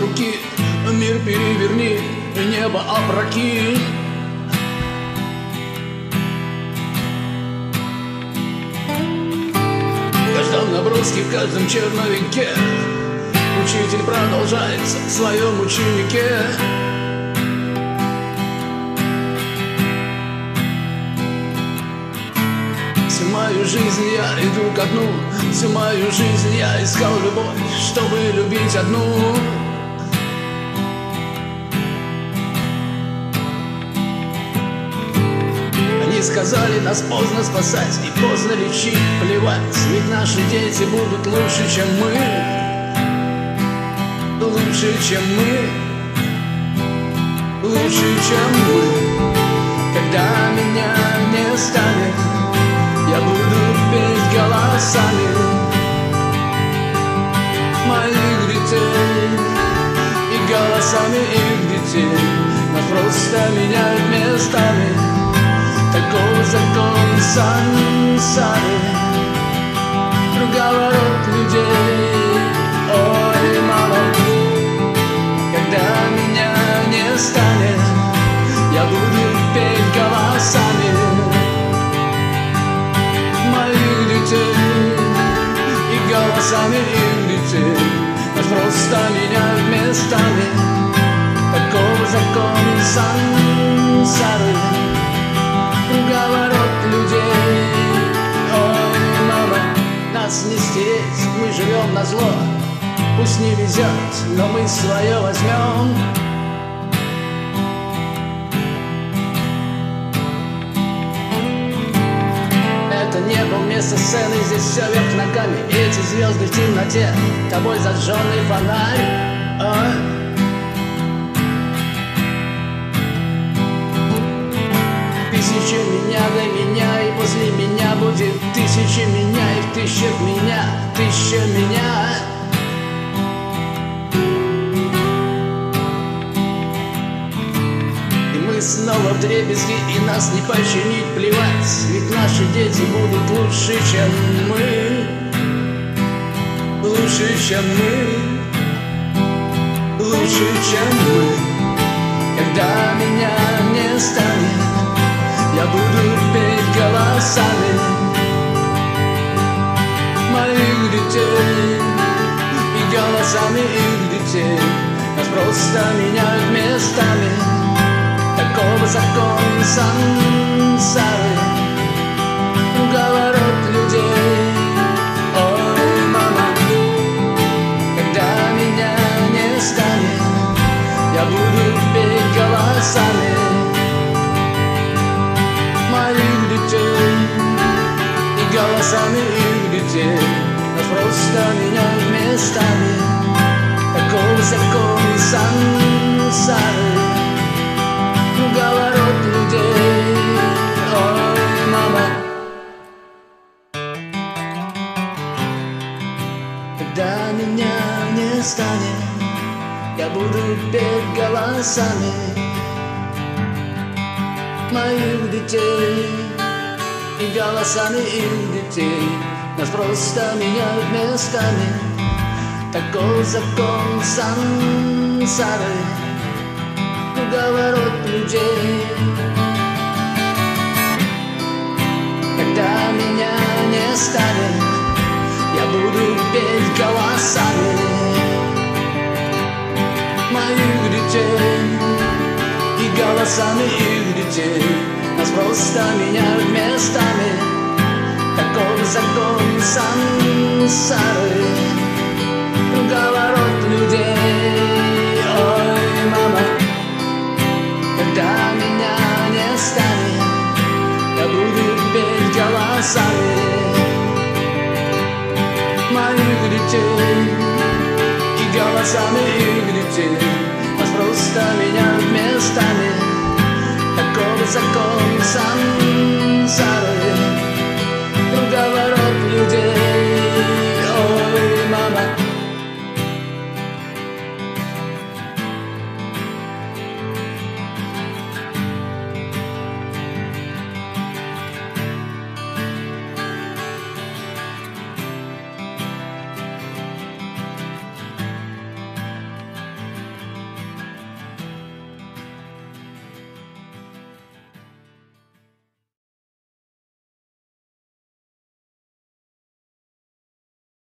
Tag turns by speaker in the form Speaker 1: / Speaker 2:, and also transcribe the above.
Speaker 1: руки, мир переверни, небо опрокинь. В каждом наброске, в каждом черновике учитель продолжается в своем ученике. Всю мою жизнь я иду ко дну, всю мою жизнь я искал любовь, чтобы любить одну. Они сказали, нас поздно спасать и поздно лечить, плевать, ведь наши дети будут лучше, чем мы. Лучше, чем мы. Лучше, чем мы. Когда меня не станет, я буду петь голосами моих детей и голосами их детей. Нас просто меняют местами, такой закон сансары, круговорот людей. Ой, мама, когда меня не станет, я буду петь голосами моих детей и голосами их детей. Нас просто меняют местами, такой закон сансары, круговорот людей. Ой, мама, нас не стереть, мы живем на зло. Пусть не везет, но мы свое возьмем. Это небо вместо сцены, здесь все вверх ногами. Эти звезды в темноте, тобой зажженный фонарь. Тысячи меня для меня, и после меня будет тысячи меня, и в тысячах меня, тысяча меня. И мы снова вдребезги, и нас не починить, плевать, ведь наши дети будут лучше, чем мы. Лучше, чем мы. Лучше, чем мы. Когда меня не станет, я буду петь голосами моих детей и голосами их детей. Нас просто меняют местами, такого закон сансары, круговорот людей. Ой, мама, когда меня не станет, я буду петь голосами моих детей и голосами их детей. Нас просто меняют местами, такой закон сансары, круговорот людей. Ой, мама, когда меня не станет, я буду петь голосами моих детей и голосами их детей. Нас просто меняют местами, такой закон сансары, круговорот людей. Когда меня не станет, я буду петь голосами моих детей и голосами их детей. Нас просто меняют местами, такой закон сансары, круговорот людей. Ой, мама, когда меня не станет, я буду петь голосами моих детей и голосами их детей. Нас просто меняют местами, такой закон сансары,